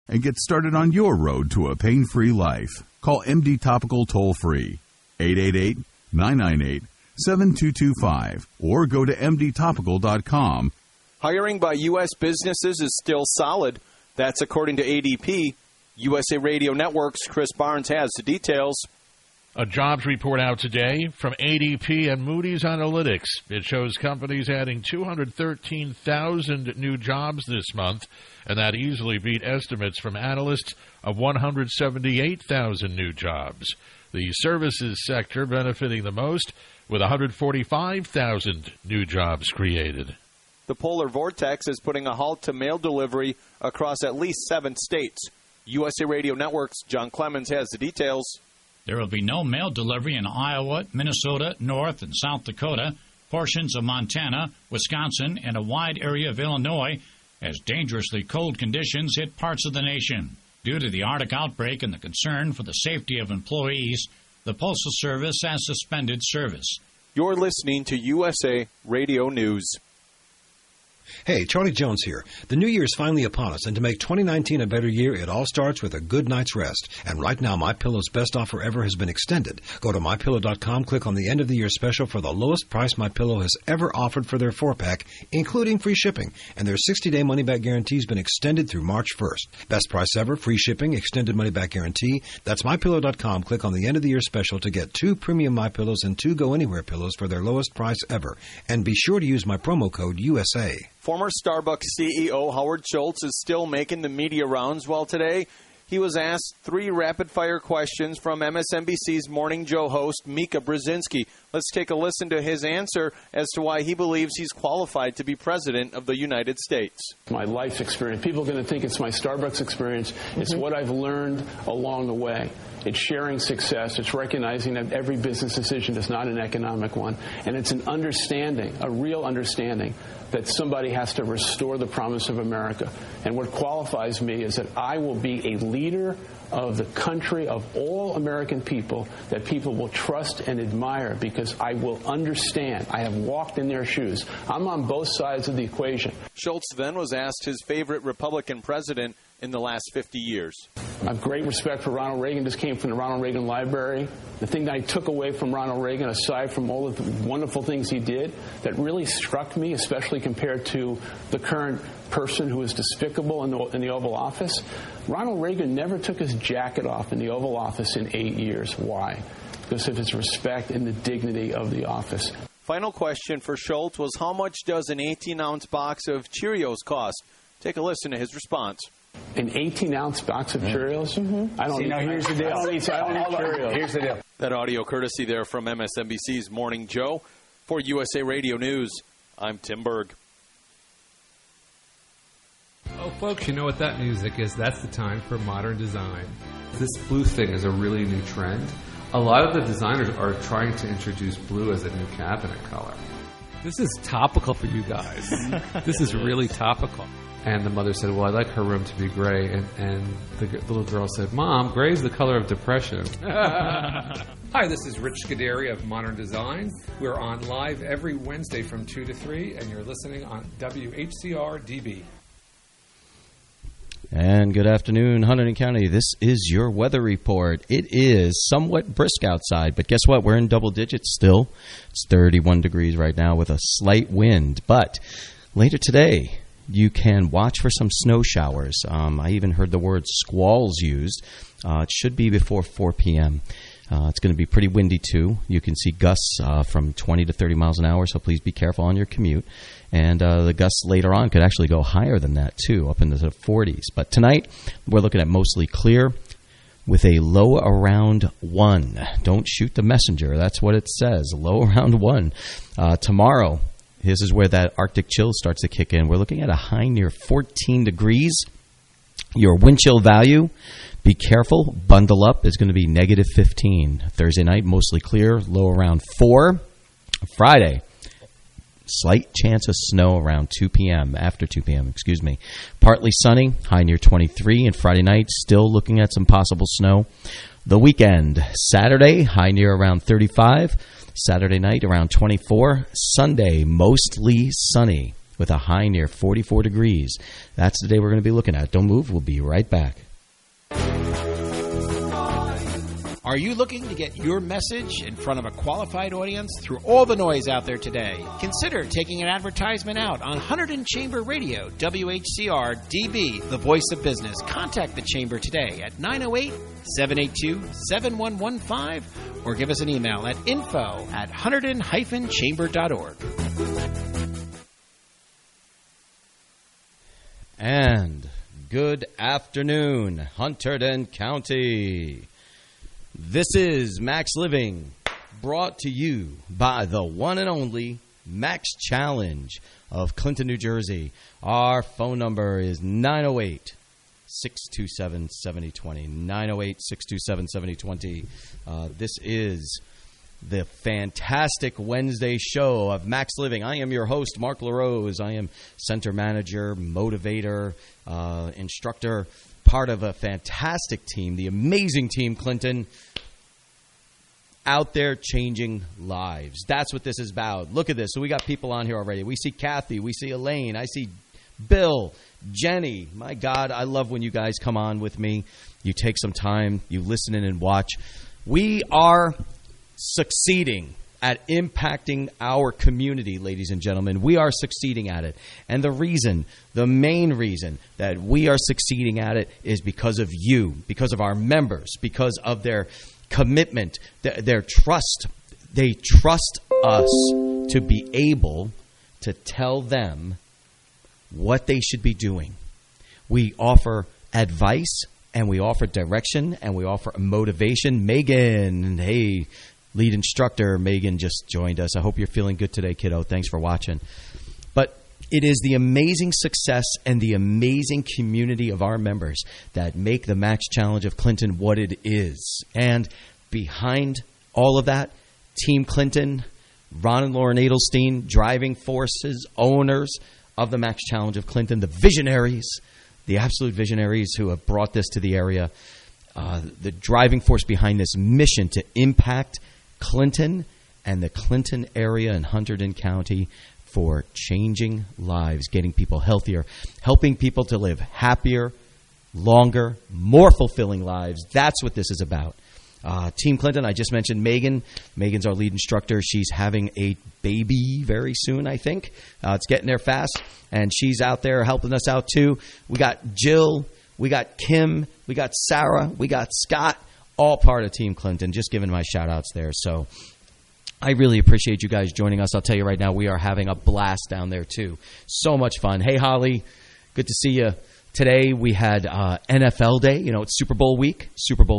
and get started on your road to a pain-free life. Call MD Topical toll-free, 888-998-7225, or go to mdtopical.com. Hiring by U.S. businesses is still solid. That's according to ADP. USA Radio Network's Chris Barnes has the details. A jobs report out today from ADP and Moody's Analytics. It shows companies adding 213,000 new jobs this month, and that easily beat estimates from analysts of 178,000 new jobs. The services sector benefiting the most, with 145,000 new jobs created. The polar vortex is putting a halt to mail delivery across at least 7 states. USA Radio Network's John Clemens has the details. There will be no mail delivery in Iowa, Minnesota, North and South Dakota, portions of Montana, Wisconsin, and a wide area of Illinois as dangerously cold conditions hit parts of the nation. Due to the Arctic outbreak and the concern for the safety of employees, the Postal Service has suspended service. You're listening to USA Radio News. Hey, Charlie Jones here. The new year is finally upon us, and to make 2019 a better year, it all starts with a good night's rest. And right now, MyPillow's best offer ever has been extended. Go to MyPillow.com, click on the end of the year special for the lowest price MyPillow has ever offered for their 4-pack, including free shipping. And their 60-day money-back guarantee has been extended through March 1st. Best price ever, free shipping, extended money-back guarantee. That's MyPillow.com. Click on the end of the year special to get 2 premium MyPillows and 2 Go Anywhere pillows for their lowest price ever. And be sure to use my promo code USA. Former Starbucks CEO Howard Schultz is still making the media rounds. Well, today he was asked 3 rapid-fire questions from MSNBC's Morning Joe host Mika Brzezinski. Let's take a listen to his answer as to why he believes he's qualified to be president of the United States. My life experience. People are going to think it's my Starbucks experience. It's what I've learned along the way. It's sharing success. It's recognizing that every business decision is not an economic one. And it's an understanding, a real understanding, that somebody has to restore the promise of America. And what qualifies me is that I will be a leader of the country, of all American people, that people will trust and admire because I will understand. I have walked in their shoes. I'm on both sides of the equation. Schultz then was asked his favorite Republican president in the last 50 years. I have great respect for Ronald Reagan. This came from the Ronald Reagan Library. The thing that I took away from Ronald Reagan, aside from all of the wonderful things he did, that really struck me, especially compared to the current person who is despicable in the Oval Office, Ronald Reagan never took his jacket off in the Oval Office in 8 years. Why? Because of his respect and the dignity of the office. Final question for Schultz was, how much does an 18-ounce box of Cheerios cost? Take a listen to his response. An 18-ounce box of Cheerios? I don't need. Here's the deal. I don't need Cheerios. Here's the deal. That audio courtesy there from MSNBC's Morning Joe. For USA Radio News, I'm Tim Berg. Oh, folks, you know what that music is? That's the time for modern design. This blue thing is a really new trend. A lot of the designers are trying to introduce blue as a new cabinet color. This is topical for you guys. This is really topical. And the mother said, well, I'd like her room to be gray. And the little girl said, Mom, gray is the color of depression. Hi, this is Rich Scuderi of Modern Design. We're on live every Wednesday from 2 to 3, and you're listening on WHCR-DB. And good afternoon, Hunterdon County. This is your weather report. It is somewhat brisk outside, but guess what? We're in double digits still. It's 31 degrees right now with a slight wind. But later today, you can watch for some snow showers. I even heard the word squalls used. It should be before 4 p.m. It's going to be pretty windy, too. You can see gusts from 20 to 30 miles an hour, so please be careful on your commute. And the gusts later on could actually go higher than that, too, up into the 40s. But tonight, we're looking at mostly clear with a low around 1. Don't shoot the messenger. That's what it says, low around 1. Tomorrow, this is where that Arctic chill starts to kick in. We're looking at a high near 14 degrees. Your wind chill value, be careful, bundle up, is going to be negative 15. Thursday night, mostly clear, low around 4. Friday, slight chance of snow around 2 p.m., after 2 p.m., excuse me. Partly sunny, high near 23. And Friday night, still looking at some possible snow. The weekend, Saturday, high near around 35. Saturday night, around 24. Sunday, mostly sunny. with a high near 44 degrees. That's the day we're going to be looking at. Don't move. We'll be right back. Are you looking to get your message in front of a qualified audience through all the noise out there today? Consider taking an advertisement out on Hunterdon Chamber Radio, WHCR-DB, the voice of business. Contact the Chamber today at 908-782-7115 or give us an email at info@hunterdon-chamber.org. And good afternoon, Hunterdon County. This is Max Living, brought to you by the one and only Max Challenge of Clinton, New Jersey. Our phone number is 908-627-7020, 908-627-7020. This is the fantastic Wednesday show of Max Living. I am your host, Mark LaRose. I am center manager, motivator, instructor, part of a fantastic team, the amazing Team Clinton, out there changing lives. That's what this is about. Look at this. So we got people on here already. We see Kathy. We see Elaine. I see Bill, Jenny. My God, I love when you guys come on with me. You take some time. You listen in and watch. We are succeeding at impacting our community, ladies and gentlemen. We are succeeding at it. And the main reason that we are succeeding at it is because of you, because of our members, because of their commitment, their trust. They trust us to be able to tell them what they should be doing. We offer advice, and we offer direction, and we offer motivation. Megan, hey, lead instructor Megan just joined us. I hope you're feeling good today, kiddo. Thanks for watching. But it is the amazing success and the amazing community of our members that make the Max Challenge of Clinton what it is. And behind all of that, Team Clinton, Ron and Lauren Edelstein, driving forces, owners of the Max Challenge of Clinton, the visionaries, the absolute visionaries who have brought this to the area, the driving force behind this mission to impact Clinton and the Clinton area in Hunterdon County for changing lives, getting people healthier, helping people to live happier, longer, more fulfilling lives. That's what this is about. Team Clinton, I just mentioned Megan. Megan's our lead instructor. She's having a baby very soon, I think. It's getting there fast, and she's out there helping us out too. We got Jill, we got Kim, we got Sarah, we got Scott, all part of Team Clinton. Just giving my shout-outs there. So I really appreciate you guys joining us. I'll tell you right now, we are having a blast down there too. So much fun. Hey, Holly, good to see you. Today we had NFL Day. You know, it's Super Bowl week.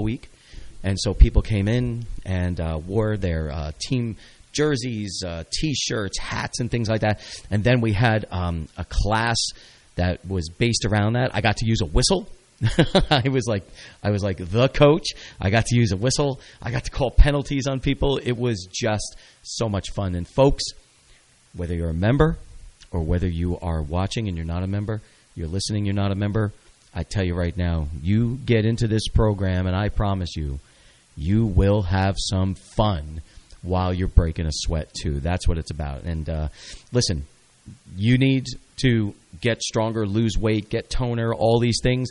And so people came in and wore their team jerseys, T-shirts, hats, and things like that. And then we had a class that was based around that. I got to use a whistle. I was like the coach. I got to use a whistle. I got to call penalties on people. It was just so much fun. And folks, whether you're a member or whether you are watching and you're not a member, you're listening, you're not a member, I tell you right now, you get into this program and I promise you, you will have some fun while you're breaking a sweat too. That's what it's about. And listen, you need to get stronger, lose weight, get toner, all these things.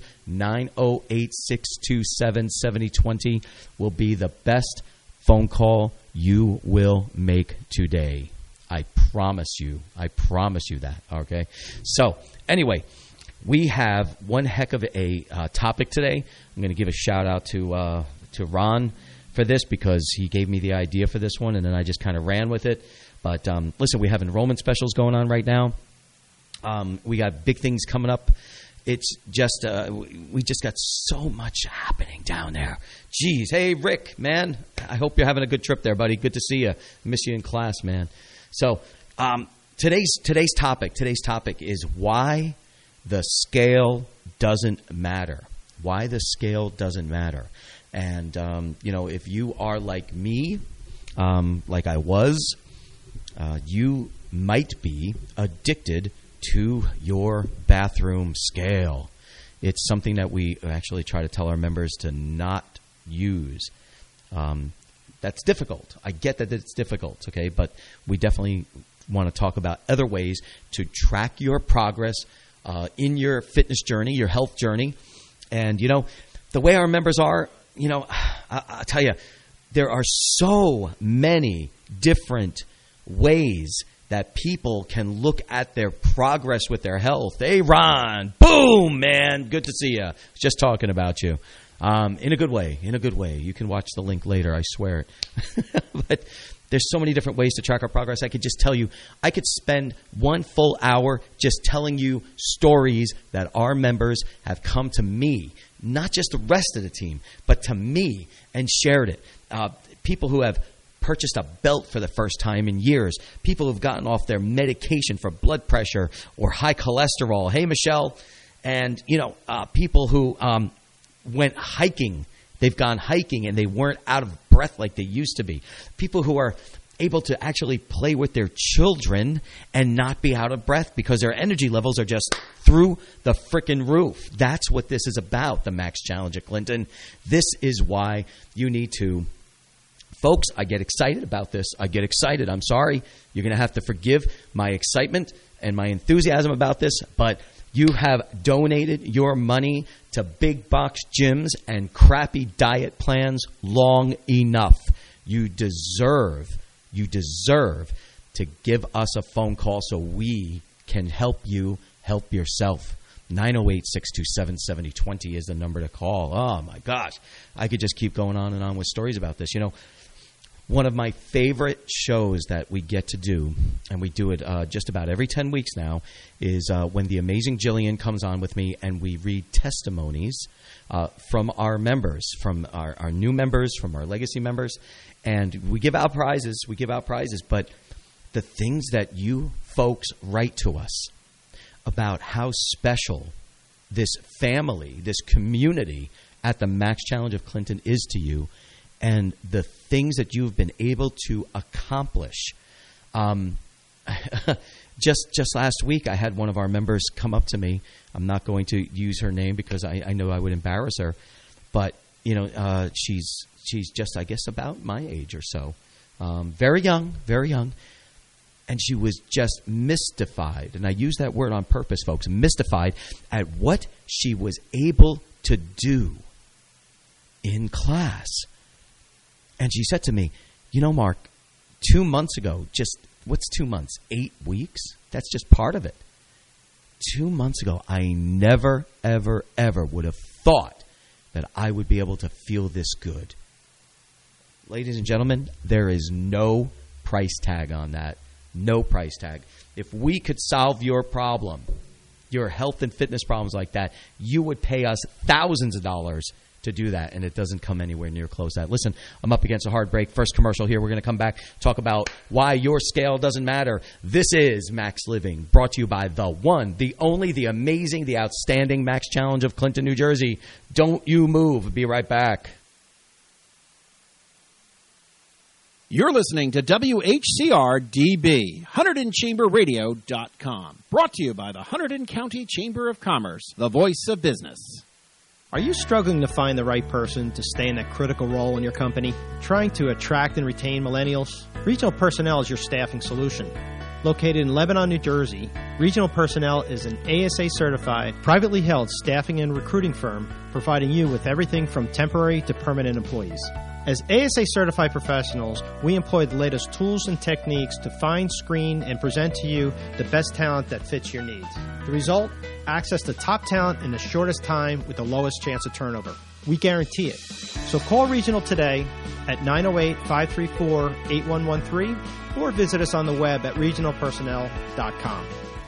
908-627-7020 will be the best phone call you will make today. I promise you that, okay? So anyway, we have one heck of a topic today. I'm going to give a shout-out to Ron for this because he gave me the idea for this one, and then I just kind of ran with it. But listen, we have enrollment specials going on right now. We got big things coming up. It's just we just got so much happening down there. Jeez. Hey, Rick, man, I hope you're having a good trip there, buddy. Good to see you. Miss you in class, man. So today's topic is why the scale doesn't matter. Why the scale doesn't matter. And, if you are like me, like I was, you might be addicted to your bathroom scale. It's something that we actually try to tell our members to not use. That's difficult. I get that it's difficult, okay? But we definitely want to talk about other ways to track your progress in your fitness journey, your health journey. And, the way our members are, I'll tell you, there are so many different ways that people can look at their progress with their health. Hey, Ron, boom, man, good to see you. Just talking about you. In a good way, You can watch the link later, I swear it. But there's so many different ways to track our progress. I could just tell you, I could spend 1 full hour just telling you stories that our members have come to me, not just the rest of the team, but to me and shared it. People who have purchased a belt for the first time in years, people who've gotten off their medication for blood pressure or high cholesterol. Hey, Michelle. And, people who went hiking. They've gone hiking and they weren't out of breath like they used to be. People who are able to actually play with their children and not be out of breath because their energy levels are just through the frickin' roof. That's what this is about, the Max Challenge at Clinton. This is why you need to. Folks, I get excited about this. I get excited. I'm sorry. You're going to have to forgive my excitement and my enthusiasm about this, but you have donated your money to big box gyms and crappy diet plans long enough. You deserve to give us a phone call so we can help you help yourself. 908-627-7020 is the number to call. Oh, my gosh. I could just keep going on and on with stories about this. One of my favorite shows that we get to do, and we do it just about every 10 weeks now, is when the amazing Jillian comes on with me and we read testimonies from our members, from our new members, from our legacy members, and we give out prizes. But the things that you folks write to us about how special this family, this community at the Max Challenge of Clinton is to you, and the things that you've been able to accomplish. Just last week, I had one of our members come up to me. I'm not going to use her name because I know I would embarrass her. But, she's just, I guess, about my age or so. Very young. And she was just mystified. And I use that word on purpose, folks. Mystified at what she was able to do in class. And she said to me, Mark, 2 months ago, what's 2 months? 8 weeks? That's just part of it. 2 months ago, I never, ever, ever would have thought that I would be able to feel this good. Ladies and gentlemen, there is no price tag on that. No price tag. If we could solve your problem, your health and fitness problems like that, you would pay us thousands of dollars to do that, and it doesn't come anywhere near close to that. Listen, I'm up against a hard break. First commercial here. We're going to come back, talk about why your scale doesn't matter. This is Max Living, brought to you by the one, the only, the amazing, the outstanding Max Challenge of Clinton, New Jersey. Don't you move. Be right back. You're listening to WHCR-DB, HunterdonChamberRadio.com, brought to you by the Hunterdon County Chamber of Commerce, the voice of business. Are you struggling to find the right person to stay in that critical role in your company? Trying to attract and retain millennials? Regional Personnel is your staffing solution. Located in Lebanon, New Jersey, Regional Personnel is an ASA-certified, privately held staffing and recruiting firm providing you with everything from temporary to permanent employees. As ASA-certified professionals, we employ the latest tools and techniques to find, screen, and present to you the best talent that fits your needs. The result? Access to top talent in the shortest time with the lowest chance of turnover. We guarantee it. So call Regional today at 908-534-8113 or visit us on the web at regionalpersonnel.com.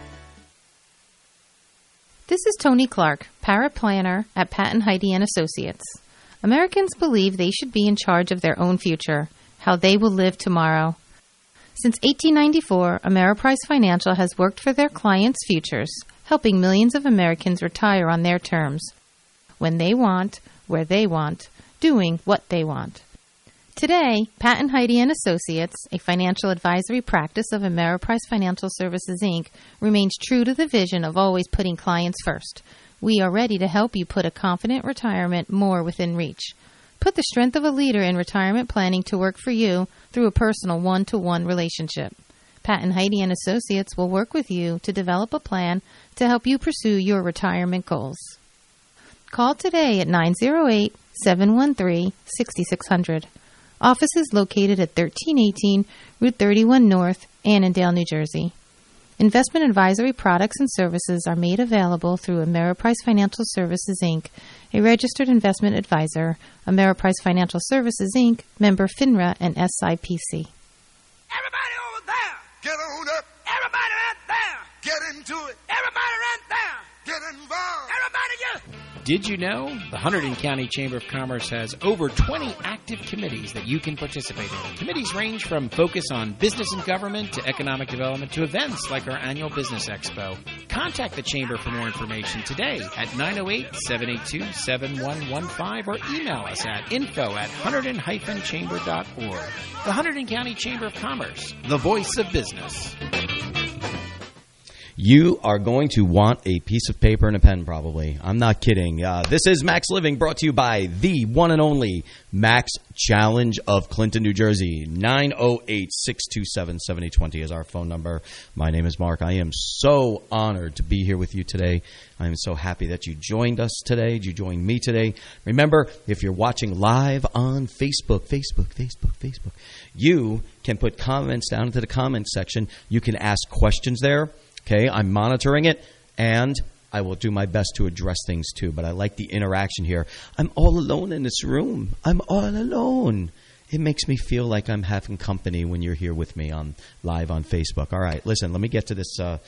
This is Tony Clark, paraplanner at Patton Heidi & Associates. Americans believe they should be in charge of their own future, how they will live tomorrow. Since 1894, Ameriprise Financial has worked for their clients' futures, helping millions of Americans retire on their terms, when they want, where they want, doing what they want. Today, Patton Heidi & Associates, a financial advisory practice of Ameriprise Financial Services, Inc., remains true to the vision of always putting clients first. We are ready to help you put a confident retirement more within reach. Put the strength of a leader in retirement planning to work for you through a personal one-to-one relationship. Pat and Heidi and Associates will work with you to develop a plan to help you pursue your retirement goals. Call today at 908-713-6600. Office is located at 1318 Route 31 North, Annandale, New Jersey. Investment advisory products and services are made available through Ameriprise Financial Services, Inc., a registered investment advisor. Ameriprise Financial Services, Inc., member FINRA and SIPC. Everybody over there, get on up. Everybody right there, get into it. Everybody right there, get involved. Everybody just... Did you know the Hunterdon County Chamber of Commerce has over 20 active committees that you can participate in? Committees range from focus on business and government to economic development to events like our annual Business Expo. Contact the Chamber for more information today at 908-782-7115 or email us at info@hunterdon-chamber.org. The Hunterdon County Chamber of Commerce, the voice of business. You are going to want a piece of paper and a pen, probably. I'm not kidding. This is Max Living, brought to you by the one and only Max Challenge of Clinton, New Jersey. 908-627-7020 is our phone number. My name is Mark. I am so honored to be here with you today. I am so happy that you joined us today. You joined me today. Remember, if you're watching live on Facebook, you can put comments down into the comments section. You can ask questions there. Okay, I'm monitoring it, and I will do my best to address things too, but I like the interaction here. I'm all alone in this room. I'm all alone. It makes me feel like I'm having company when you're here with me on live on Facebook. All right, listen, let me get to this. Let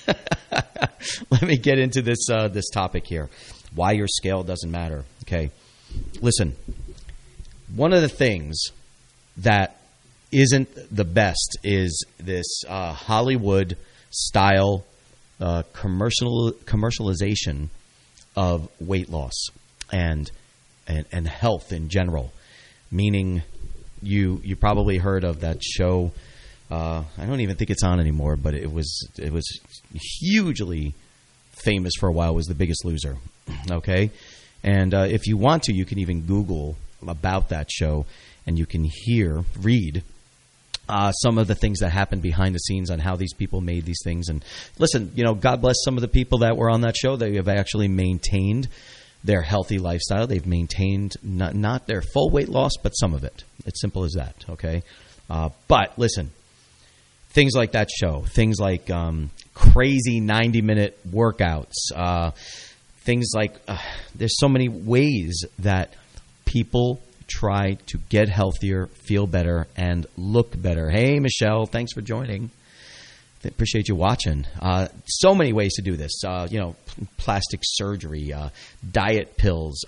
me get into this this topic here. Why your scale doesn't matter. Okay, listen. One of the things that isn't the best is this Hollywood style commercialization of weight loss and health in general. Meaning, you probably heard of that show. I don't even think it's on anymore, but it was hugely famous for a while. It was The Biggest Loser. Okay, and if you want to, you can even Google about that show, and you can read. Some of the things that happened behind the scenes on how these people made these things. And listen, God bless some of the people that were on that show. They have actually maintained their healthy lifestyle. They've maintained not their full weight loss, but some of it. It's simple as that, okay? But listen, things like that show, things like crazy 90-minute workouts, things like there's so many ways that people try to get healthier, feel better, and look better. Hey, Michelle, thanks for joining. Appreciate you watching. So many ways to do this. Plastic surgery, diet pills,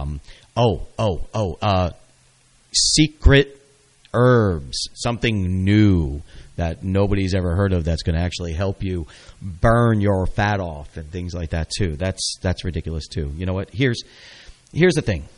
secret herbs, something new that nobody's ever heard of that's going to actually help you burn your fat off and things like that too. That's ridiculous too. You know what? Here's the thing.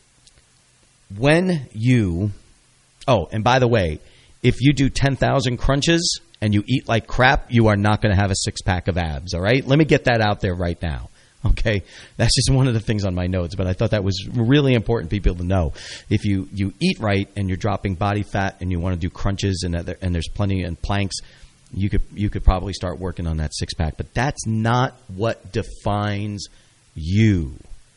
When you and by the way, if you do 10,000 crunches and you eat like crap, you are not going to have a six-pack of abs, all right? Let me get that out there right now, okay? That's just one of the things on my notes, but I thought that was really important for people to know. If you eat right and you're dropping body fat and you want to do crunches and there's plenty and planks, you could probably start working on that six-pack, but that's not what defines you.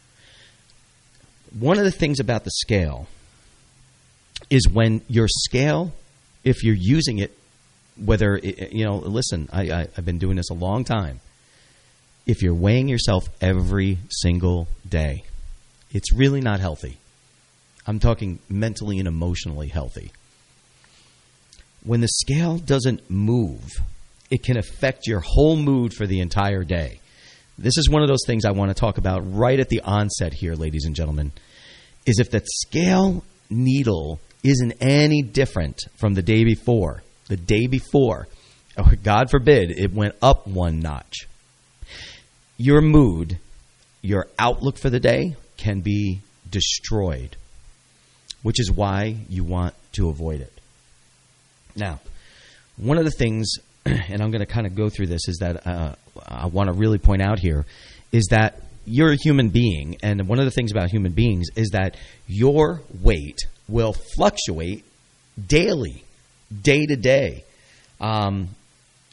One of the things about the scale is when your scale, if you're using it, listen, I've been doing this a long time. If you're weighing yourself every single day, it's really not healthy. I'm talking mentally and emotionally healthy. When the scale doesn't move, it can affect your whole mood for the entire day. This is one of those things I want to talk about right at the onset here, ladies and gentlemen, is if that scale needle isn't any different from the day before, or God forbid, it went up one notch, your mood, your outlook for the day can be destroyed, which is why you want to avoid it. Now, one of the things, and I'm going to kind of go through this, is that I want to really point out here, is that you're a human being, and one of the things about human beings is that your weight will fluctuate daily, day to day.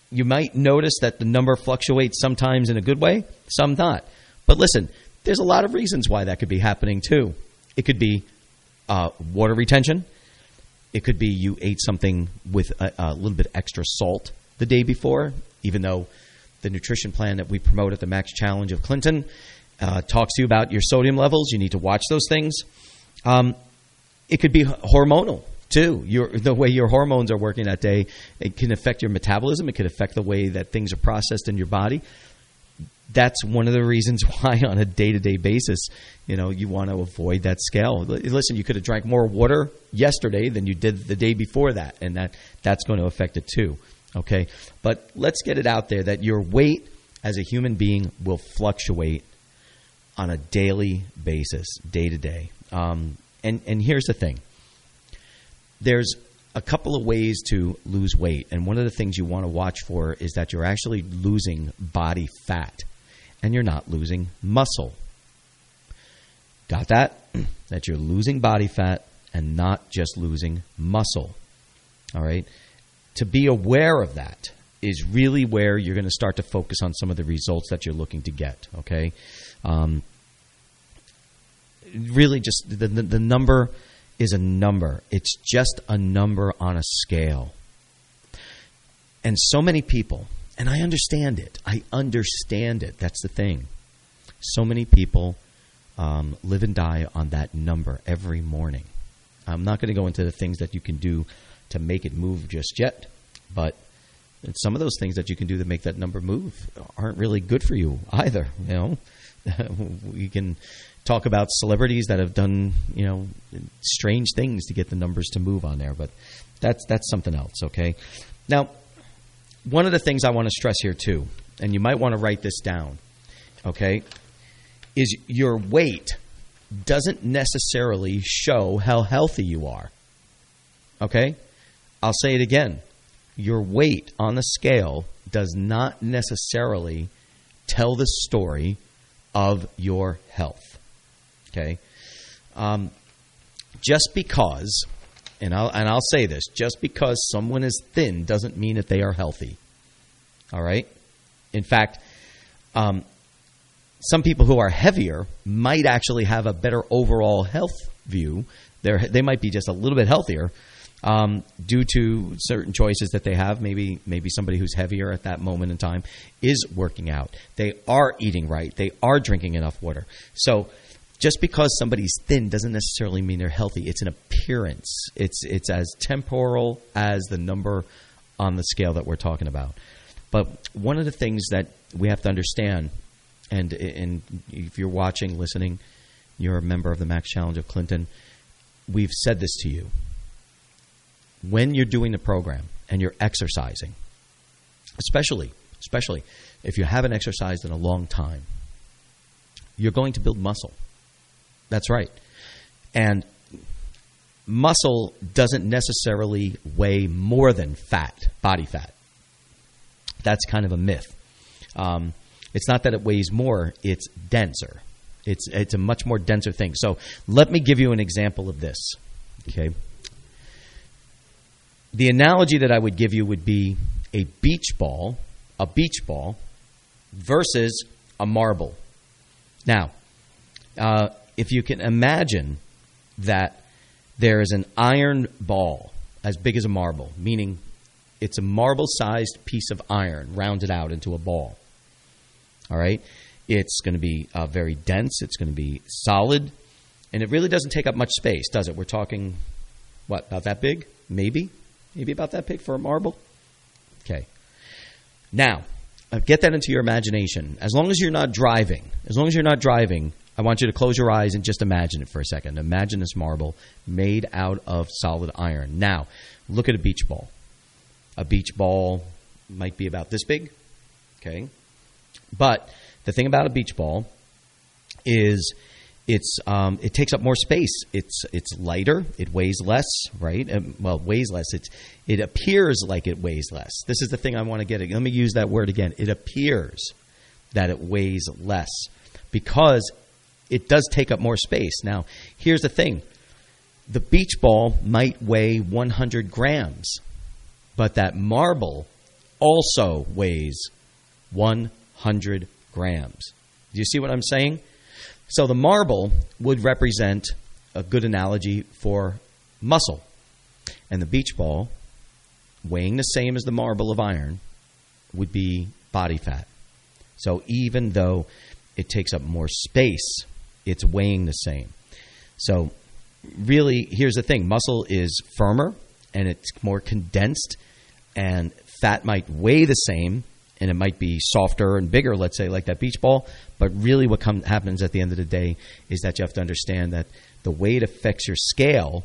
You might notice that the number fluctuates sometimes in a good way, some not. But listen, there's a lot of reasons why that could be happening too. It could be water retention. It could be you ate something with a little bit extra salt the day before, even though the nutrition plan that we promote at the Max Challenge of Clinton talks to you about your sodium levels. You need to watch those things. It could be hormonal too. The way your hormones are working that day, it can affect your metabolism. It can affect the way that things are processed in your body. That's one of the reasons why on a day-to-day basis, you want to avoid that scale. Listen, you could have drank more water yesterday than you did the day before that, and that's going to affect it too. Okay? But let's get it out there that your weight as a human being will fluctuate on a daily basis, day to day. And here's the thing. There's a couple of ways to lose weight, and one of the things you want to watch for is that you're actually losing body fat, and you're not losing muscle. Got that? That you're losing body fat and not just losing muscle. All right? To be aware of that is really where you're going to start to focus on some of the results that you're looking to get. Okay? Really just the number is a number. It's just a number on a scale. And so many people, and I understand it. That's the thing. So many people live and die on that number every morning. I'm not going to go into the things that you can do to make it move just yet, but some of those things that you can do to make that number move aren't really good for you either. We can talk about celebrities that have done, strange things to get the numbers to move on there, but that's something else, okay? Now, one of the things I want to stress here too, and you might want to write this down, okay, is your weight doesn't necessarily show how healthy you are, okay? I'll say it again. Your weight on the scale does not necessarily tell the story of your health. Okay, just because, and I'll say this, just because someone is thin doesn't mean that they are healthy. All right. In fact, some people who are heavier might actually have a better overall health view. They might be just a little bit healthier due to certain choices that they have. Maybe somebody who's heavier at that moment in time is working out. They are eating right. They are drinking enough water. So just because somebody's thin doesn't necessarily mean they're healthy. It's an appearance. It's as temporal as the number on the scale that we're talking about. But one of the things that we have to understand, and if you're watching, listening, you're a member of the Max Challenge of Clinton, we've said this to you. When you're doing the program and you're exercising, especially if you haven't exercised in a long time, you're going to build muscle. That's right. And muscle doesn't necessarily weigh more than fat, body fat. That's kind of a myth. It's not that it weighs more, it's denser. It's a much more denser thing. So let me give you an example of this. Okay. The analogy that I would give you would be a beach ball versus a marble. Now, if you can imagine that there is an iron ball as big as a marble, meaning it's a marble-sized piece of iron rounded out into a ball. All right? It's going to be very dense. It's going to be solid. And it really doesn't take up much space, does it? We're talking, about that big? Maybe about that big for a marble? Okay. Now, get that into your imagination. As long as you're not driving, I want you to close your eyes and just imagine it for a second. Imagine this marble made out of solid iron. Now, look at a beach ball. A beach ball might be about this big, okay? But the thing about a beach ball is it takes up more space. It's lighter. It weighs less, right? Weighs less. It appears like it weighs less. This is the thing I want to get at. Let me use that word again. It appears that it weighs less because it does take up more space. Now, here's the thing. The beach ball might weigh 100 grams, but that marble also weighs 100 grams. Do you see what I'm saying? So the marble would represent a good analogy for muscle. And the beach ball, weighing the same as the marble of iron, would be body fat. So even though it takes up more space, it's weighing the same. So really, here's the thing. Muscle is firmer and it's more condensed, and fat might weigh the same, and it might be softer and bigger, let's say, like that beach ball. But really what happens at the end of the day is that you have to understand that the way it affects your scale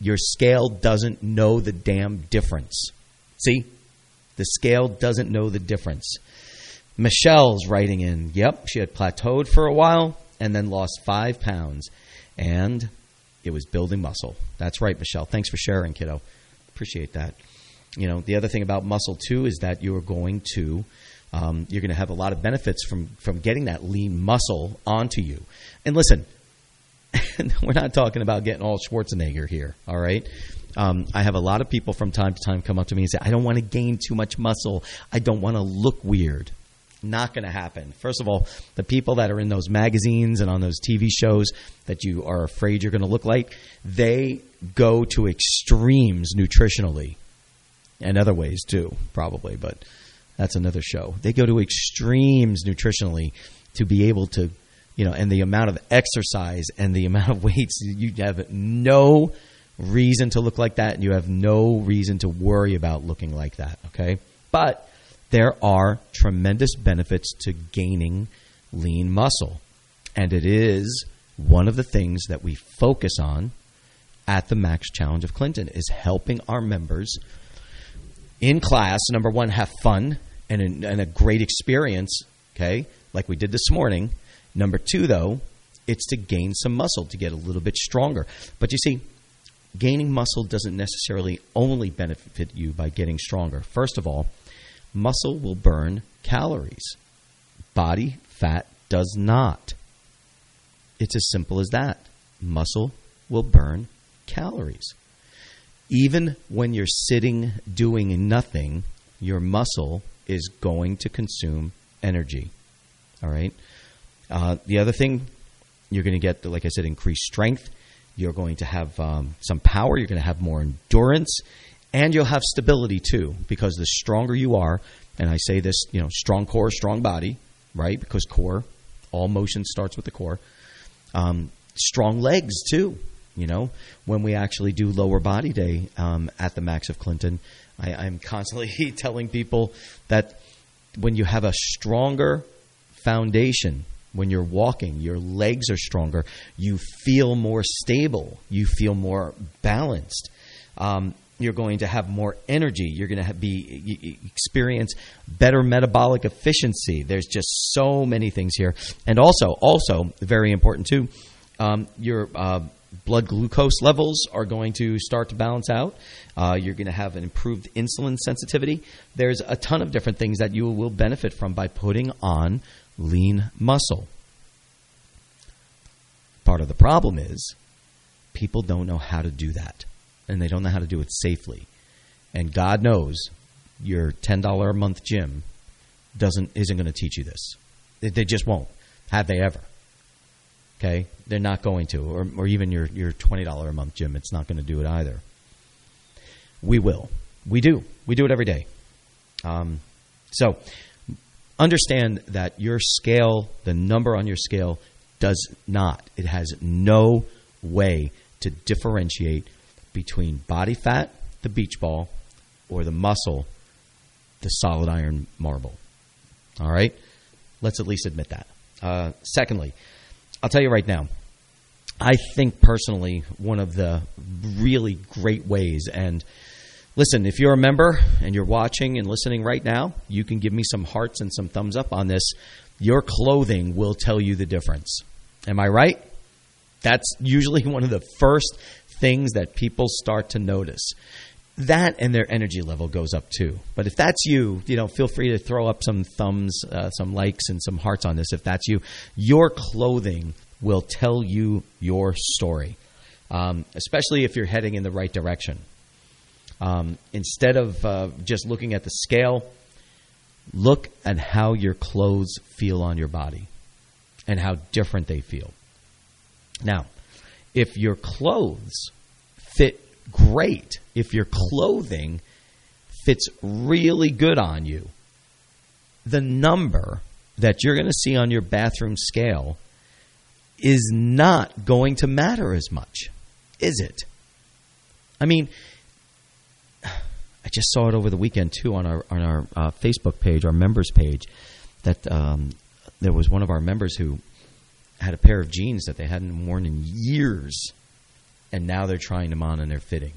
doesn't know the damn difference. See? The scale doesn't know the difference. Michelle's writing in, yep, she had plateaued for a while and then lost 5 pounds. And it was building muscle. That's right, Michelle. Thanks for sharing, kiddo. Appreciate that. You know, the other thing about muscle, too, is that you're going to have a lot of benefits from getting that lean muscle onto you. And listen, we're not talking about getting all Schwarzenegger here, all right? I have a lot of people from time to time come up to me and say, I don't want to gain too much muscle. I don't want to look weird. Not going to happen. First of all, the people that are in those magazines and on those TV shows that you are afraid you're going to look like, they go to extremes nutritionally. And other ways too, probably, but that's another show. They go to extremes nutritionally to be able to, and the amount of exercise and the amount of weights, you have no reason to look like that, and you have no reason to worry about looking like that, okay? But there are tremendous benefits to gaining lean muscle, and it is one of the things that we focus on at the Max Challenge of Clinton, is helping our members in class, number one, have fun and a great experience, okay, like we did this morning. Number two, though, it's to gain some muscle, to get a little bit stronger. But you see, gaining muscle doesn't necessarily only benefit you by getting stronger. First of all, muscle will burn calories. Body fat does not. It's as simple as that. Muscle will burn calories. Even when you're sitting doing nothing, your muscle is going to consume energy. All right? The other thing, you're going to get, like I said, increased strength. You're going to have some power. You're going to have more endurance. And you'll have stability, too, because the stronger you are, and I say this, strong core, strong body, right? Because core, all motion starts with the core. Strong legs, too. When we actually do lower body day at the Max of Clinton, I'm constantly telling people that when you have a stronger foundation, when you're walking, your legs are stronger, you feel more stable, you feel more balanced. You're going to have more energy. You're going to experience better metabolic efficiency. There's just so many things here. And also very important too, your blood glucose levels are going to start to balance out. You're going to have an improved insulin sensitivity. There's a ton of different things that you will benefit from by putting on lean muscle. Part of the problem is people don't know how to do that, and they don't know how to do it safely. And God knows your $10 a month gym isn't going to teach you this. They just won't. Have they ever? Okay, they're not going to, or even your $20 a month gym, it's not going to do it either. We will. We do it every day. So understand that your scale, the number on your scale, does not. It has no way to differentiate between body fat, the beach ball, or the muscle, the solid iron marble. All right? Let's at least admit that. Secondly, I'll tell you right now, I think personally one of the really great ways, and listen, if you're a member and you're watching and listening right now, you can give me some hearts and some thumbs up on this. Your clothing will tell you the difference. Am I right? That's usually one of the first things that people start to notice. That and their energy level goes up too. But if that's you, feel free to throw up some thumbs, some likes, and some hearts on this. If that's you, your clothing will tell you your story, especially if you're heading in the right direction. Instead of just looking at the scale, Look at how your clothes feel on your body and how different they feel. Now, if your clothes fit great, if your clothing fits really good on you, the number that you're going to see on your bathroom scale is not going to matter as much, is it? I mean, I just saw it over the weekend too on our Facebook page, our members page, that there was one of our members who had a pair of jeans that they hadn't worn in years, and now they're trying them on and they're fitting.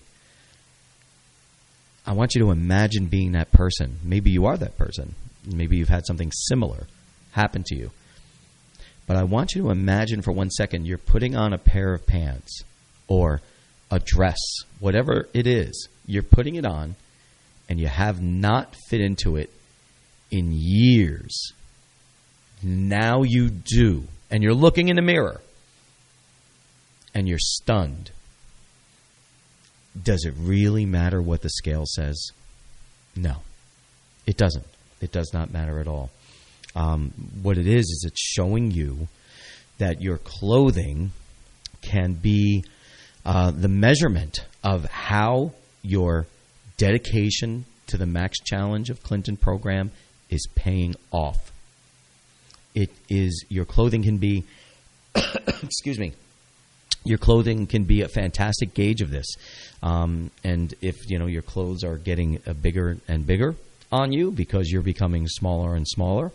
I want you to imagine being that person. Maybe you are that person. Maybe you've had something similar happen to you. But I want you to imagine for 1 second you're putting on a pair of pants or a dress, whatever it is. You're putting it on and you have not fit into it in years. Now you do. And you're looking in the mirror and you're stunned. Does it really matter what the scale says? No, it doesn't. It does not matter at all. What it is it's showing you that your clothing can be the measurement of how your dedication to the Max Challenge of Clinton program is paying off. It is, your clothing can be, excuse me, your clothing can be a fantastic gauge of this. And if, your clothes are getting bigger and bigger on you because you're becoming smaller and smaller,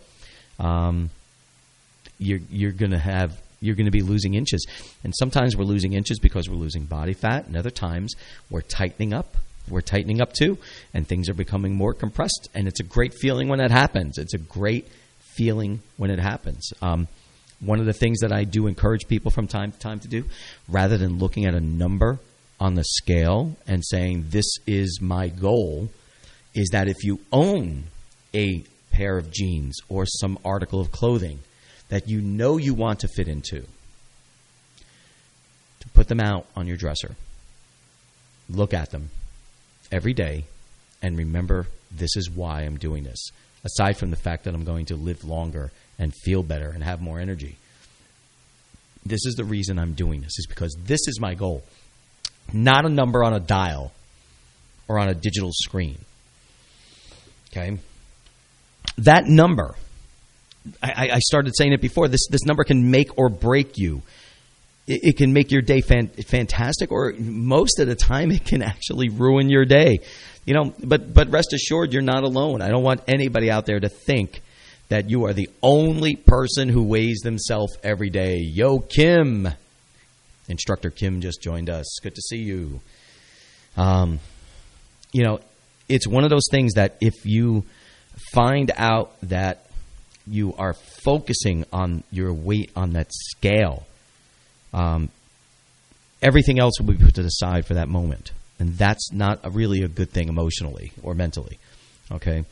you're going to be losing inches. And sometimes we're losing inches because we're losing body fat, and other times we're tightening up. We're tightening up too, and things are becoming more compressed. And it's a great feeling when that happens. It's a great feeling when it happens. One of the things that I do encourage people from time to time to do, rather than looking at a number on the scale and saying, this is my goal, is that if you own a pair of jeans or some article of clothing that you know you want to fit into, to put them out on your dresser. Look at them every day and remember, this is why I'm doing this. Aside from the fact that I'm going to live longer and feel better and have more energy. This is the reason I'm doing this, is because this is my goal. Not a number on a dial or on a digital screen. Okay? That number, I started saying it before, this number can make or break you. It can make your day fantastic, or most of the time it can actually ruin your day. But rest assured, you're not alone. I don't want anybody out there to think that you are the only person who weighs themselves every day. Yo, Kim. Instructor Kim just joined us. Good to see you. It's one of those things that if you find out that you are focusing on your weight on that scale, everything else will be put to the side for that moment. And that's not really a good thing emotionally or mentally. Okay?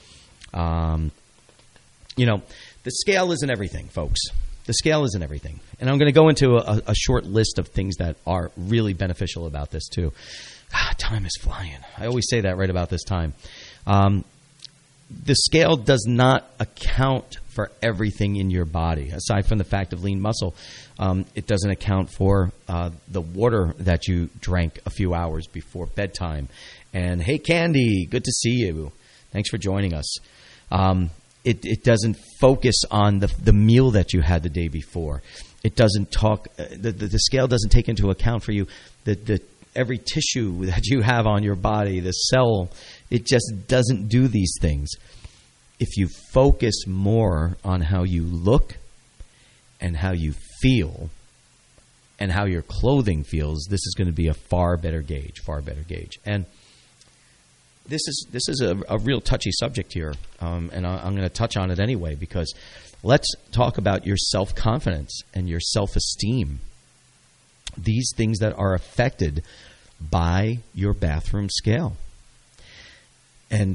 The scale isn't everything, folks. The scale isn't everything. And I'm going to go into a short list of things that are really beneficial about this, too. Time is flying. I always say that right about this time. The scale does not account for everything in your body. Aside from the fact of lean muscle, it doesn't account for the water that you drank a few hours before bedtime. And, hey, Candy, good to see you. Thanks for joining us. It doesn't focus on the meal that you had the day before. It doesn't talk. The scale doesn't take into account for you every tissue that you have on your body, the cell. It just doesn't do these things. If you focus more on how you look and how you feel and how your clothing feels, this is going to be a far better gauge. And this is a real touchy subject here, and I'm going to touch on it anyway, because let's talk about your self-confidence and your self-esteem. These things that are affected by your bathroom scale. And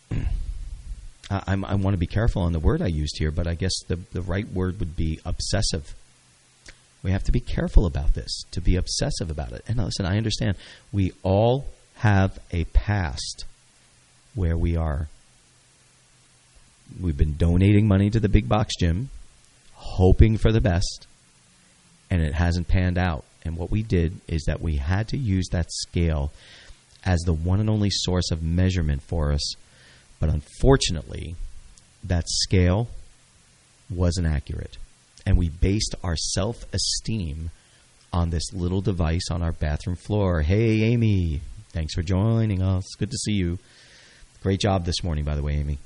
I want to be careful on the word I used here, but I guess the right word would be obsessive. We have to be careful about this, to be obsessive about it. And listen, I understand we all have a past where we are We've been donating money to the big box gym, hoping for the best, and it hasn't panned out. And what we did is that we had to use that scale as the one and only source of measurement for us. But unfortunately, that scale wasn't accurate. And we based our self-esteem on this little device on our bathroom floor. Hey, Amy, thanks for joining us. Good to see you. Great job this morning, by the way, Amy.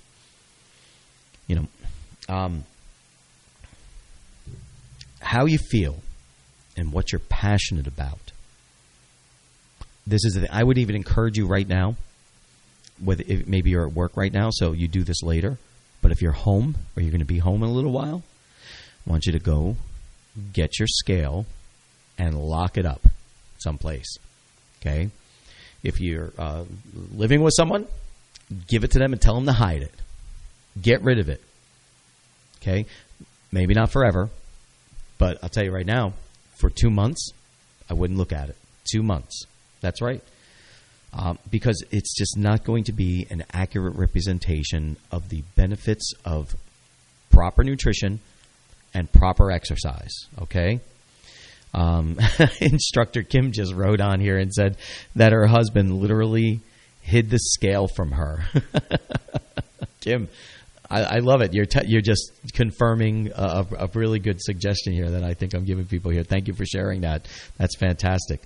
How you feel and what you're passionate about. This is the thing. I would even encourage you right now, maybe you're at work right now, so you do this later, but if you're home or you're going to be home in a little while, I want you to go get your scale and lock it up someplace, okay? If you're living with someone, give it to them and tell them to hide it. Get rid of it, okay? Maybe not forever, but I'll tell you right now, for 2 months, I wouldn't look at it. 2 months. That's right. Because it's just not going to be an accurate representation of the benefits of proper nutrition and proper exercise, okay? Instructor Kim just wrote on here and said that her husband literally hid the scale from her. Kim, I love it. You're just confirming a really good suggestion here that I think I'm giving people here. Thank you for sharing that. That's fantastic.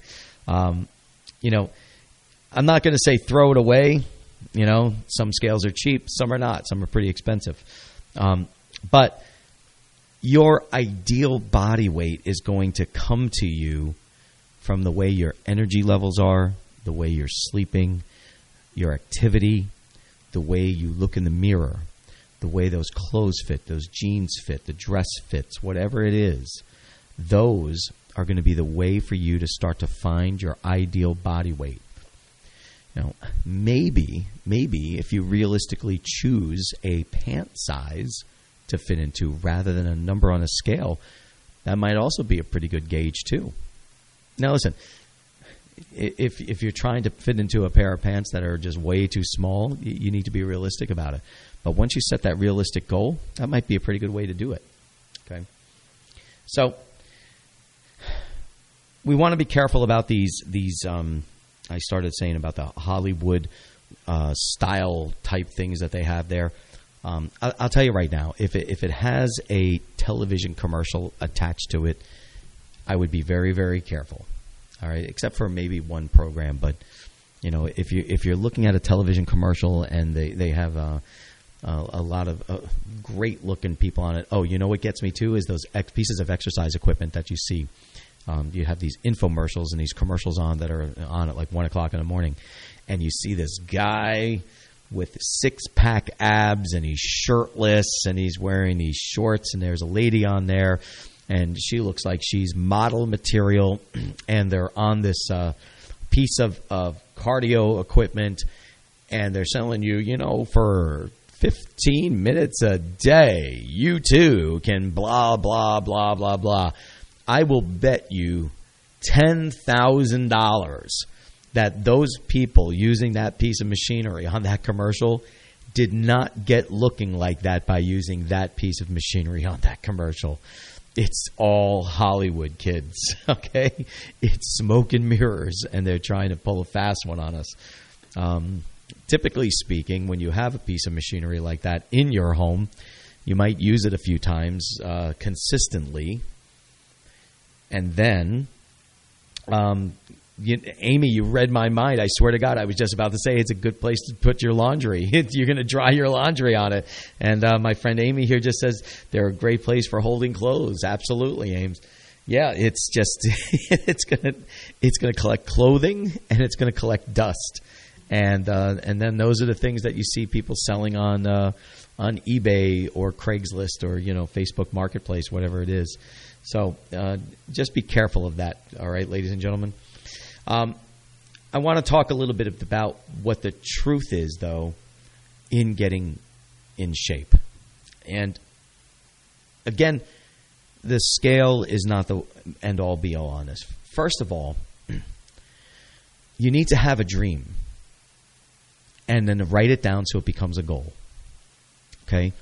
I'm not going to say throw it away. Some scales are cheap, some are not. Some are pretty expensive. But your ideal body weight is going to come to you from the way your energy levels are, the way you're sleeping, your activity, the way you look in the mirror, the way those clothes fit, those jeans fit, the dress fits, whatever it is. Those are going to be the way for you to start to find your ideal body weight. Maybe if you realistically choose a pant size to fit into rather than a number on a scale, that might also be a pretty good gauge too. Now listen, if you're trying to fit into a pair of pants that are just way too small, you need to be realistic about it. But once you set that realistic goal, that might be a pretty good way to do it. Okay, so we want to be careful about these. I started saying about the Hollywood style type things that they have there. I'll tell you right now, if it has a television commercial attached to it, I would be very, very careful. All right, except for maybe one program, but if you're looking at a television commercial and they have a lot of great looking people on it. Oh, what gets me too is those pieces of exercise equipment that you see. You have these infomercials and these commercials on that are on at like 1 o'clock in the morning, and you see this guy with 6-pack abs and he's shirtless and he's wearing these shorts, and there's a lady on there and she looks like she's model material, and they're on this piece of cardio equipment, and they're selling you, for 15 minutes a day, you too can blah, blah, blah, blah, blah. I will bet you $10,000 that those people using that piece of machinery on that commercial did not get looking like that by using that piece of machinery on that commercial. It's all Hollywood, kids, okay? It's smoke and mirrors, and they're trying to pull a fast one on us. Typically speaking, when you have a piece of machinery like that in your home, you might use it a few times consistently. And then, Amy, you read my mind. I swear to God, I was just about to say it's a good place to put your laundry. You're going to dry your laundry on it. And my friend Amy here just says they're a great place for holding clothes. Absolutely, Ames. Yeah, it's just it's going to collect clothing, and it's going to collect dust. And then those are the things that you see people selling on eBay or Craigslist or Facebook Marketplace, whatever it is. So just be careful of that, all right, ladies and gentlemen. I want to talk a little bit about what the truth is, though, in getting in shape. And, again, the scale is not the end-all, be-all on this. First of all, you need to have a dream and then write it down so it becomes a goal. Okay?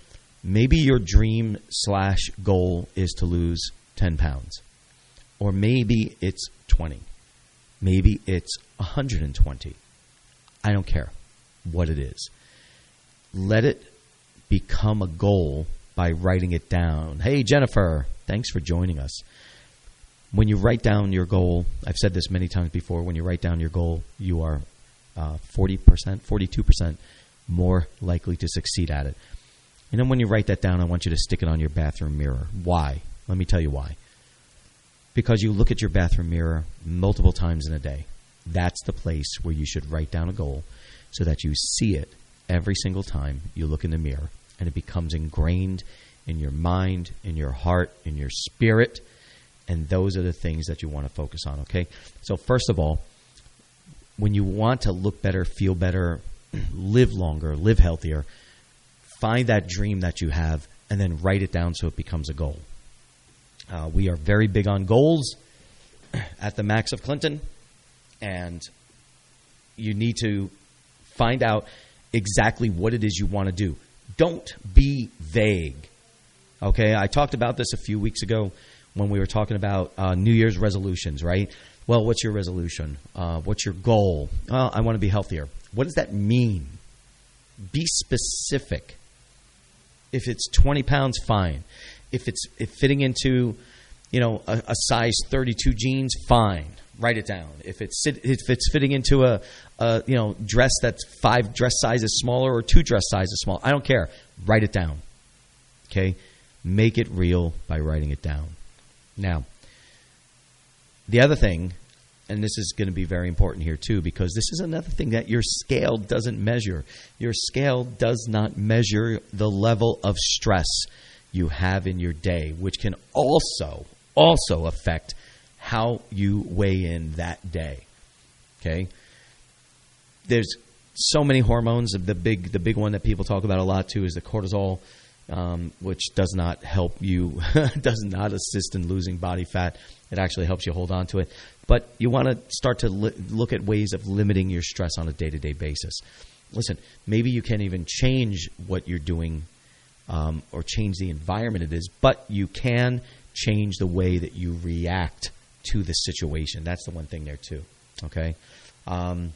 Maybe your dream/goal is to lose 10 pounds. Or maybe it's 20. Maybe it's 120. I don't care what it is. Let it become a goal by writing it down. Hey, Jennifer, thanks for joining us. When you write down your goal, I've said this many times before, when you write down your goal, you are 40%, 42% more likely to succeed at it. And then when you write that down, I want you to stick it on your bathroom mirror. Why? Let me tell you why. Because you look at your bathroom mirror multiple times in a day. That's the place where you should write down a goal so that you see it every single time you look in the mirror, and it becomes ingrained in your mind, in your heart, in your spirit, and those are the things that you want to focus on, okay? So first of all, when you want to look better, feel better, live longer, live healthier, find that dream that you have and then write it down so it becomes a goal. We are very big on goals at the Max of Clinton, and you need to find out exactly what it is you want to do. Don't be vague, okay? I talked about this a few weeks ago when we were talking about New Year's resolutions, right? Well, what's your resolution? What's your goal? I want to be healthier. What does that mean? Be specific. If it's 20 pounds, fine. If fitting into, a size 32 jeans, fine. Write it down. If it's fitting into a dress that's 5 dress sizes smaller or 2 dress sizes smaller, I don't care. Write it down. Okay? Make it real by writing it down. Now, the other thing, and this is going to be very important here too, because this is another thing that your scale doesn't measure. Your scale does not measure the level of stress you have in your day, which can also affect how you weigh in that day. Okay? There's so many hormones. The big one that people talk about a lot too is the cortisol, which does not help you, does not assist in losing body fat. It actually helps you hold on to it. But you want to start to look at ways of limiting your stress on a day-to-day basis. Listen, maybe you can't even change what you're doing or change the environment it is, but you can change the way that you react to the situation. That's the one thing there too. Okay? You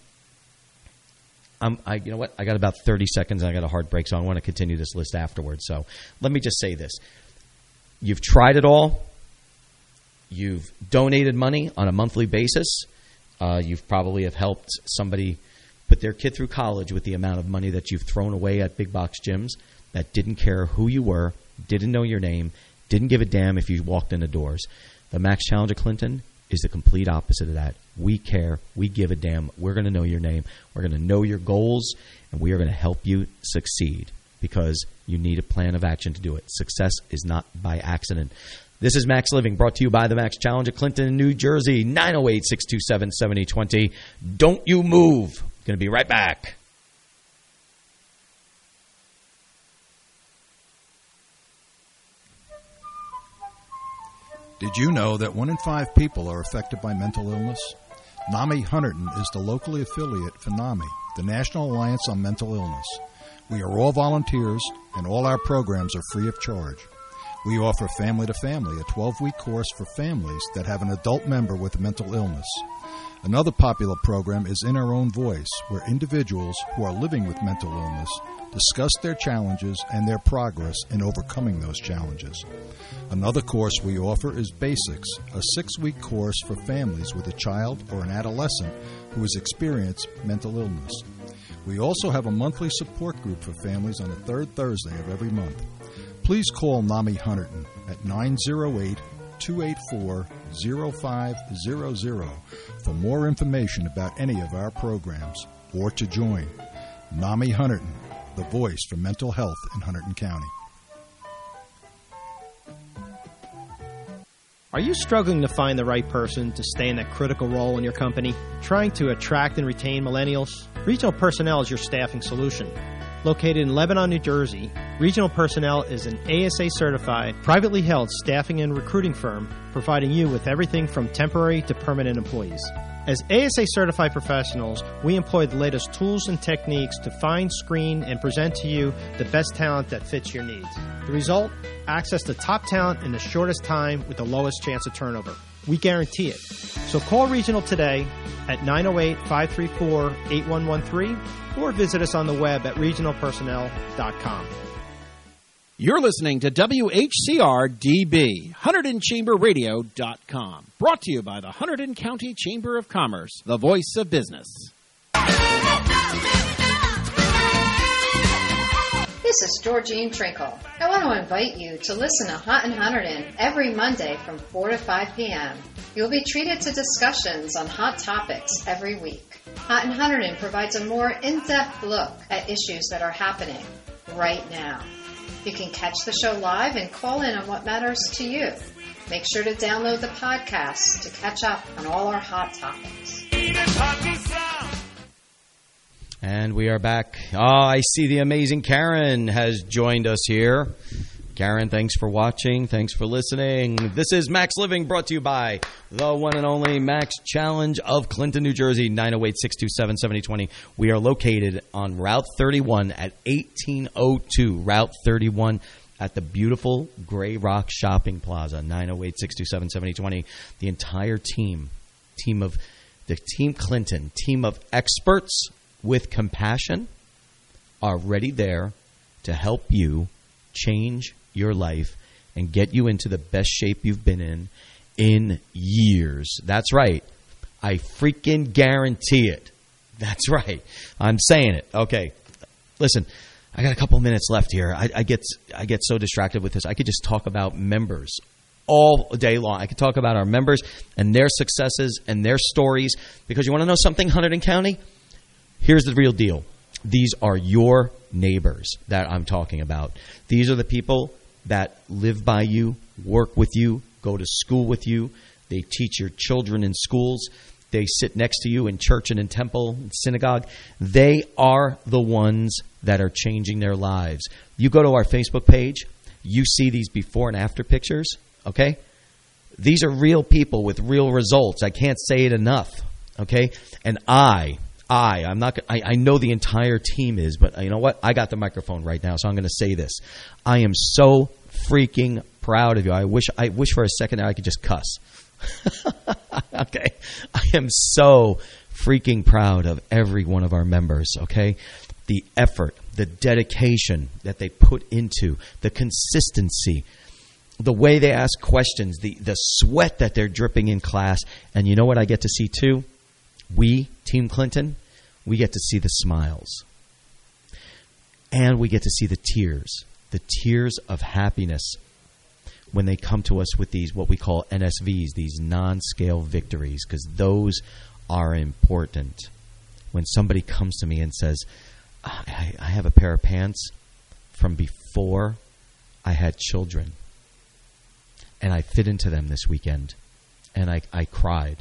know what? I got about 30 seconds and I got a hard break, so I want to continue this list afterwards. So let me just say this. You've tried it all. You've donated money on a monthly basis. You've probably have helped somebody put their kid through college with the amount of money that you've thrown away at big box gyms that didn't care who you were, didn't know your name, didn't give a damn if you walked in the doors. The Max Challenge of Clinton is the complete opposite of that. We care. We give a damn. We're going to know your name. We're going to know your goals, and we are going to help you succeed because you need a plan of action to do it. Success is not by accident. This is Max Living, brought to you by the Max Challenge of Clinton, New Jersey, 908-627-7020. Don't you move. Going to be right back. Did you know that 1 in 5 people are affected by mental illness? NAMI Hunterdon is the locally affiliate for NAMI, the National Alliance on Mental Illness. We are all volunteers, and all our programs are free of charge. We offer Family to Family, a 12-week course for families that have an adult member with a mental illness. Another popular program is In Our Own Voice, where individuals who are living with mental illness discuss their challenges and their progress in overcoming those challenges. Another course we offer is Basics, a 6-week course for families with a child or an adolescent who has experienced mental illness. We also have a monthly support group for families on the 3rd Thursday of every month. Please call NAMI Hunterdon at 908-284-0500 for more information about any of our programs or to join. NAMI Hunterdon, the voice for mental health in Hunterdon County. Are you struggling to find the right person to stay in that critical role in your company? Trying to attract and retain millennials? Regional Personnel is your staffing solution. Located in Lebanon, New Jersey, Regional Personnel is an ASA-certified, privately held staffing and recruiting firm providing you with everything from temporary to permanent employees. As ASA certified professionals, we employ the latest tools and techniques to find, screen, and present to you the best talent that fits your needs. The result? Access to top talent in the shortest time with the lowest chance of turnover. We guarantee it. So call Regional today at 908-534-8113 or visit us on the web at regionalpersonnel.com. You're listening to WHCR-DB, HunterdonChamberRadio.com. Brought to you by the Hunterdon County Chamber of Commerce, the voice of business. This is Georgine Trinkle. I want to invite you to listen to Hunt in Hunterdon every Monday from 4 to 5 p.m. You'll be treated to discussions on hot topics every week. Hunt in Hunterdon provides a more in-depth look at issues that are happening right now. You can catch the show live and call in on what matters to you. Make sure to download the podcast to catch up on all our hot topics. And we are back. I see the amazing Karen has joined us here. Karen, thanks for watching. Thanks for listening. This is Max Living, brought to you by the one and only Max Challenge of Clinton, New Jersey, 908-627-7020. We are located on Route 31 at 1802 Route 31 at the beautiful Gray Rock Shopping Plaza, 908-627-7020. The entire team of the Team Clinton, team of experts with compassion, are ready there to help you change your life and get you into the best shape you've been in years. That's right. I freaking guarantee it. That's right. I'm saying it. Okay. Listen, I got a couple minutes left here. I get so distracted with this. I could just talk about members all day long. I could talk about our members and their successes and their stories, because you want to know something, Hunterdon County? Here's the real deal. These are your neighbors that I'm talking about. These are the people that live by you, work with you, go to school with you. They teach your children in schools. They sit next to you in church and in temple and synagogue. They are the ones that are changing their lives. You go to our Facebook page, you see these before and after pictures, okay? These are real people with real results. I can't say it enough, okay? And I know the entire team is, but you know what? I got the microphone right now, so I'm going to say this. I am so freaking proud of you. I wish for a second there I could just cuss. Okay? I am so freaking proud of every one of our members, okay? The effort, the dedication that they put into, the consistency, the way they ask questions, the sweat that they're dripping in class. And you know what I get to see too? We, Team Clinton, we get to see the smiles. And we get to see the tears of happiness when they come to us with these, what we call NSVs, these non-scale victories, because those are important. When somebody comes to me and says, I have a pair of pants from before I had children, and I fit into them this weekend, and I cried.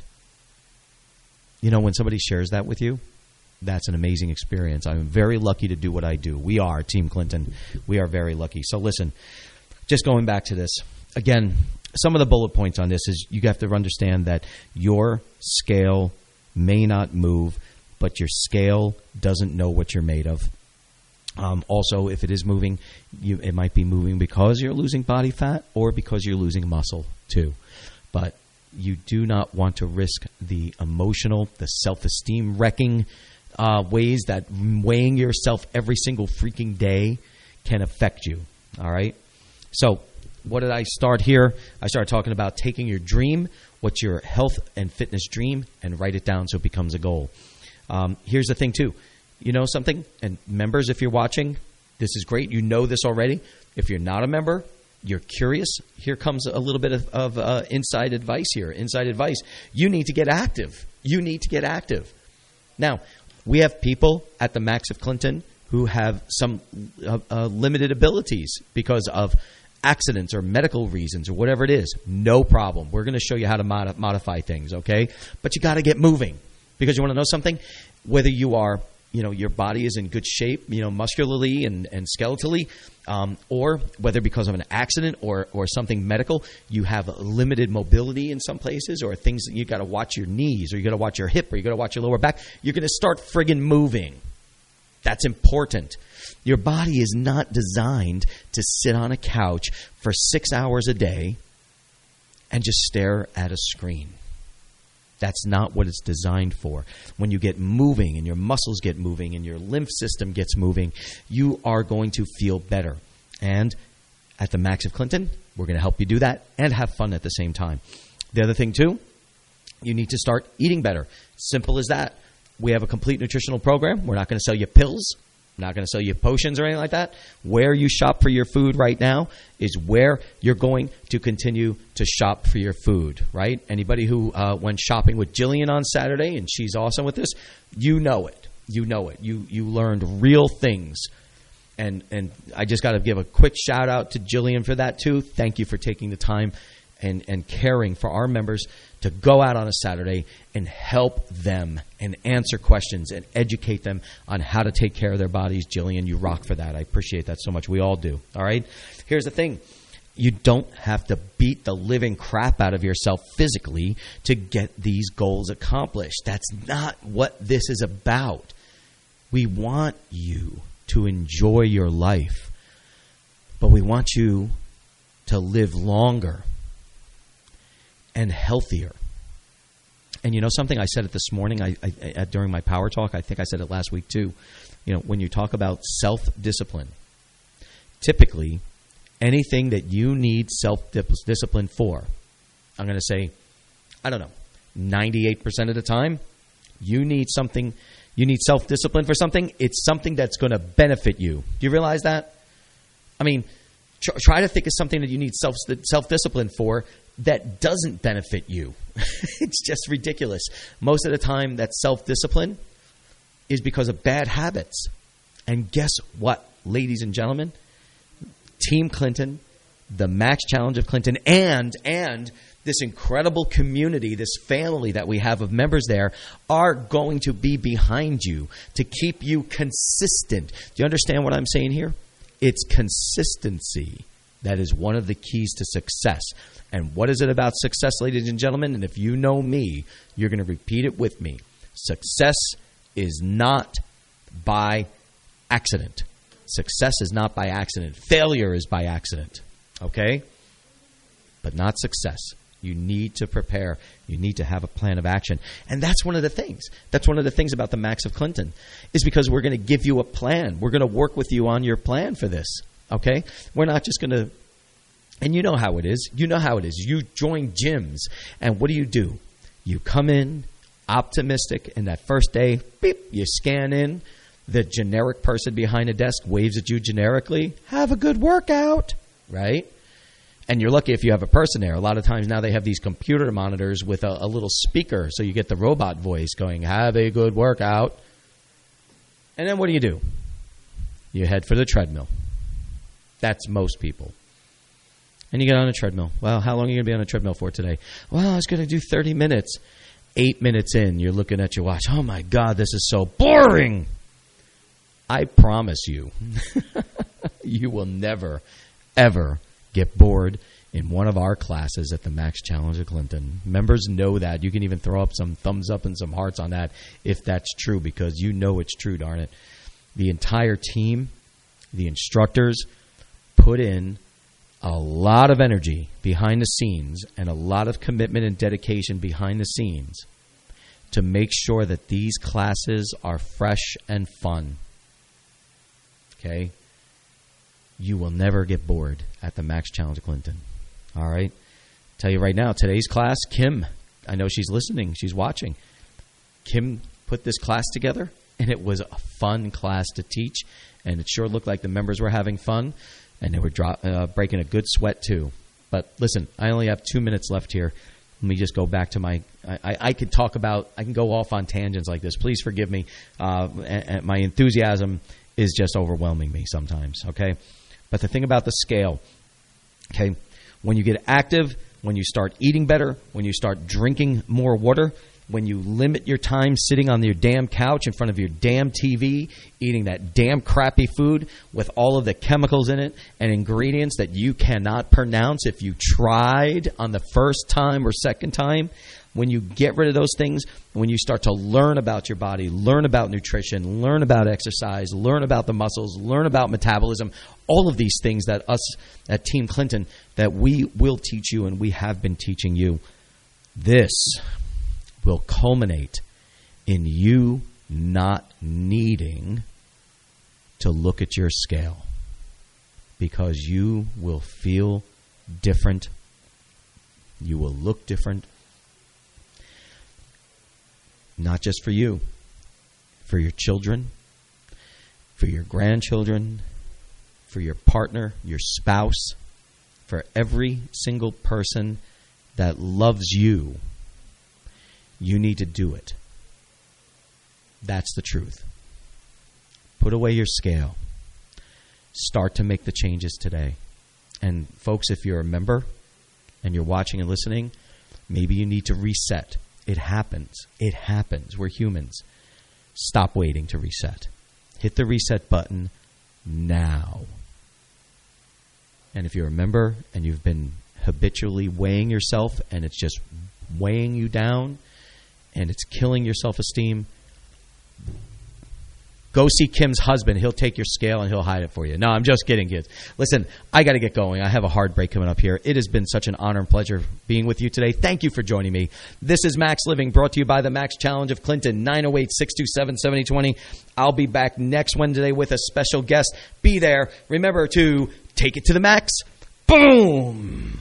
You know, when somebody shares that with you, that's an amazing experience. I'm very lucky to do what I do. We are, Team Clinton. We are very lucky. So listen, just going back to this. Again, some of the bullet points on this is you have to understand that your scale may not move, but your scale doesn't know what you're made of. Also, if it is moving, it might be moving because you're losing body fat or because you're losing muscle too. But you do not want to risk the emotional, the self-esteem wrecking ways that weighing yourself every single freaking day can affect you. All right? So what did I start here? I started talking about taking your dream, what's your health and fitness dream, and write it down so it becomes a goal. Here's the thing, too. You know something? And members, if you're watching, this is great. You know this already. If you're not a member, you're curious, here comes a little bit of inside advice here. Inside advice. You need to get active. You need to get active. Now, we have people at the Max of Clinton who have some limited abilities because of accidents or medical reasons or whatever it is. No problem. We're going to show you how to modify things, okay? But you got to get moving, because you want to know something? Whether you are your body is in good shape, muscularly and skeletally, or whether because of an accident or something medical, you have limited mobility in some places, or things that you got to watch your knees, or you got to watch your hip, or you got to watch your lower back. You're going to start friggin' moving. That's important. Your body is not designed to sit on a couch for 6 hours a day and just stare at a screen. That's not what it's designed for. When you get moving and your muscles get moving and your lymph system gets moving, you are going to feel better. And at the Max of Clinton, we're going to help you do that and have fun at the same time. The other thing, too, you need to start eating better. Simple as that. We have a complete nutritional program. We're not going to sell you pills. I'm not going to sell you potions or anything like that. Where you shop for your food right now is where you're going to continue to shop for your food, right? Anybody who went shopping with Jillian on Saturday, and she's awesome with this, you know it. You know it. You learned real things. And I just got to give a quick shout out to Jillian for that too. Thank you for taking the time and caring for our members to go out on a Saturday and help them and answer questions and educate them on how to take care of their bodies. Jillian, you rock for that. I appreciate that so much. We all do. All right? Here's the thing. You don't have to beat the living crap out of yourself physically to get these goals accomplished. That's not what this is about. We want you to enjoy your life, but we want you to live longer and healthier. And you know something? I said it this morning I during my power talk. I think I said it last week too. When you talk about self-discipline, typically anything that you need self-discipline for, I'm going to say, 98% of the time, you need something. You need self-discipline for something. It's something that's going to benefit you. Do you realize that? I mean, try to think of something that you need self-discipline for that doesn't benefit you. It's just ridiculous. Most of the time, that self-discipline is because of bad habits. And guess what, ladies and gentlemen? Team Clinton, the Max Challenge of Clinton, and this incredible community, this family that we have of members there, are going to be behind you to keep you consistent. Do you understand what I'm saying here? It's consistency that is one of the keys to success. And what is it about success, ladies and gentlemen? And if you know me, you're going to repeat it with me. Success is not by accident. Success is not by accident. Failure is by accident. Okay? But not success. You need to prepare. You need to have a plan of action. And that's one of the things. That's one of the things about the Max of Clinton, is because we're going to give you a plan. We're going to work with you on your plan for this. Okay? We're not just going to, and you know how it is. You know how it is. You join gyms, and what do? You come in optimistic, and that first day, beep, you scan in. The generic person behind a desk waves at you generically. Have a good workout, right? And you're lucky if you have a person there. A lot of times now they have these computer monitors with a little speaker, so you get the robot voice going, have a good workout. And then what do? You head for the treadmill. That's most people. And you get on a treadmill. Well, how long are you going to be on a treadmill for today? Well, I was going to do 30 minutes. 8 minutes in, you're looking at your watch. Oh, my God, this is so boring. I promise you, you will never, ever get bored in one of our classes at the Max Challenge of Clinton. Members know that. You can even throw up some thumbs up and some hearts on that if that's true, because you know it's true, darn it. The entire team, the instructors, put in a lot of energy behind the scenes and a lot of commitment and dedication behind the scenes to make sure that these classes are fresh and fun. Okay? You will never get bored at the Max Challenge of Clinton. All right? Tell you right now, today's class, Kim, I know she's listening, she's watching. Kim put this class together, and it was a fun class to teach, and it sure looked like the members were having fun, and they were breaking a good sweat too. But listen, I only have 2 minutes left here. Let me just go back to my I can go off on tangents like this. Please forgive me. And my enthusiasm is just overwhelming me sometimes, okay? But the thing about the scale, okay, when you get active, when you start eating better, when you start drinking more water, when you limit your time sitting on your damn couch in front of your damn TV, eating that damn crappy food with all of the chemicals in it and ingredients that you cannot pronounce if you tried on the first time or second time, when you get rid of those things, when you start to learn about your body, learn about nutrition, learn about exercise, learn about the muscles, learn about metabolism, all of these things that us at Team Clinton, that we will teach you and we have been teaching you, this will culminate in you not needing to look at your scale, because you will feel different. You will look different. Not just for you, for your children, for your grandchildren, for your partner, your spouse, for every single person that loves you. You need to do it. That's the truth. Put away your scale. Start to make the changes today. And folks, if you're a member and you're watching and listening, maybe you need to reset. It happens. It happens. We're humans. Stop waiting to reset. Hit the reset button now. And if you're a member and you've been habitually weighing yourself and it's just weighing you down and it's killing your self-esteem, go see Kim's husband. He'll take your scale and he'll hide it for you. No, I'm just kidding, kids. Listen, I got to get going. I have a hard break coming up here. It has been such an honor and pleasure being with you today. Thank you for joining me. This is Max Living, brought to you by the Max Challenge of Clinton, 908-627-7020. I'll be back next Wednesday with a special guest. Be there. Remember to take it to the max. Boom!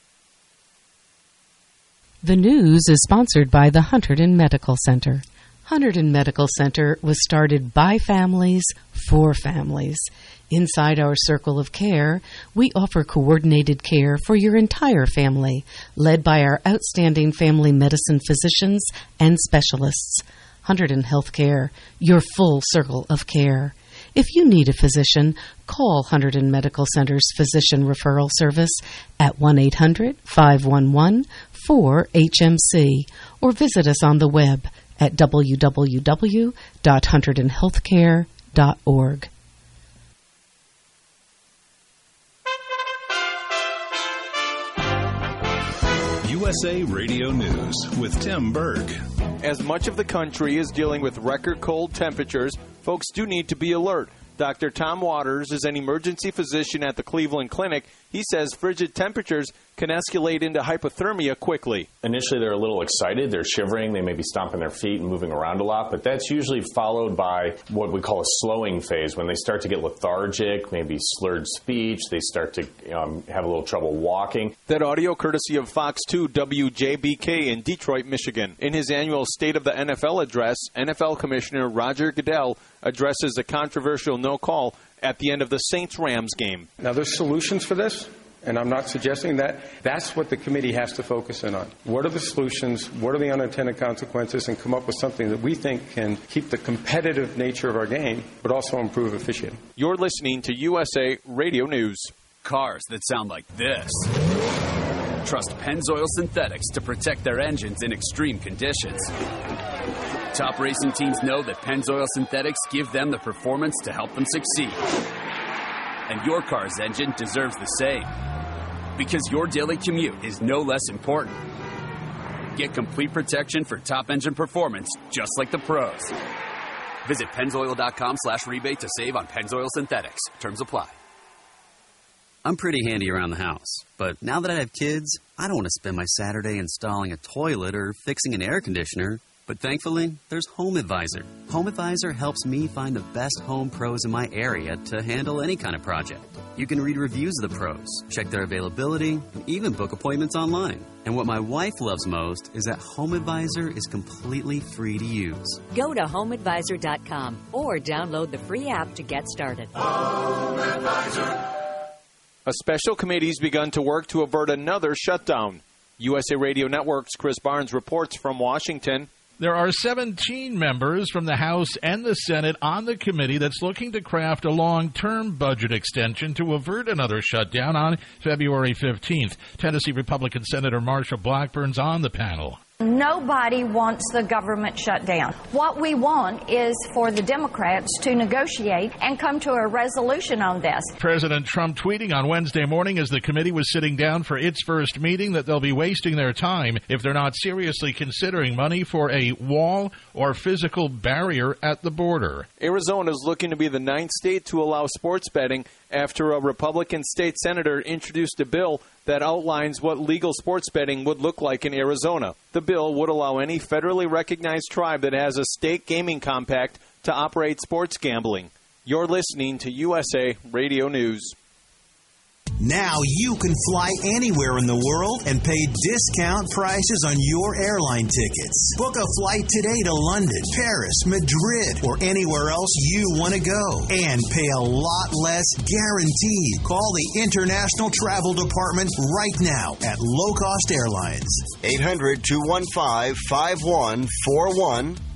The news is sponsored by the Hunterdon Medical Center. Hunterdon Medical Center was started by families for families. Inside our circle of care, we offer coordinated care for your entire family, led by our outstanding family medicine physicians and specialists. Hunterdon Healthcare, your full circle of care. If you need a physician, call Hunterdon Medical Center's Physician Referral Service at 1-800-511-4HMC or visit us on the web at www.hunterdonhealthcare.org. USA Radio News with Tim Berg. As much of the country is dealing with record cold temperatures, folks do need to be alert. Dr. Tom Waters is an emergency physician at the Cleveland Clinic. He says frigid temperatures can escalate into hypothermia quickly. Initially, they're a little excited. They're shivering. They may be stomping their feet and moving around a lot. But that's usually followed by what we call a slowing phase, when they start to get lethargic, maybe slurred speech. They start to have a little trouble walking. That audio courtesy of Fox 2 WJBK in Detroit, Michigan. In his annual State of the NFL address, NFL Commissioner Roger Goodell addresses a controversial no call at the end of the Saints-Rams game. Now, there's solutions for this, and I'm not suggesting that. That's what the committee has to focus in on. What are the solutions? What are the unintended consequences? And come up with something that we think can keep the competitive nature of our game, but also improve officiating. You're listening to USA Radio News. Cars that sound like this. Trust Pennzoil Synthetics to protect their engines in extreme conditions. Top racing teams know that Pennzoil Synthetics give them the performance to help them succeed. And your car's engine deserves the same. Because your daily commute is no less important. Get complete protection for top engine performance, just like the pros. Visit Pennzoil.com/rebate to save on Pennzoil Synthetics. Terms apply. I'm pretty handy around the house, but now that I have kids, I don't want to spend my Saturday installing a toilet or fixing an air conditioner. But thankfully, there's HomeAdvisor. HomeAdvisor helps me find the best home pros in my area to handle any kind of project. You can read reviews of the pros, check their availability, and even book appointments online. And what my wife loves most is that HomeAdvisor is completely free to use. Go to HomeAdvisor.com or download the free app to get started. HomeAdvisor. A special committee's begun to work to avert another shutdown. USA Radio Network's Chris Barnes reports from Washington. There are 17 members from the House and the Senate on the committee that's looking to craft a long-term budget extension to avert another shutdown on February 15th. Tennessee Republican Senator Marsha Blackburn's on the panel. Nobody wants the government shut down. What we want is for the Democrats to negotiate and come to a resolution on this. President Trump tweeting on Wednesday morning as the committee was sitting down for its first meeting that they'll be wasting their time if they're not seriously considering money for a wall or physical barrier at the border. Arizona is looking to be the 9th state to allow sports betting after a Republican state senator introduced a bill that outlines what legal sports betting would look like in Arizona. The bill would allow any federally recognized tribe that has a state gaming compact to operate sports gambling. You're listening to USA Radio News. Now you can fly anywhere in the world and pay discount prices on your airline tickets. Book a flight today to London, Paris, Madrid, or anywhere else you want to go. And pay a lot less guaranteed. Call the International Travel Department right now at Low Cost Airlines. 800-215-5141.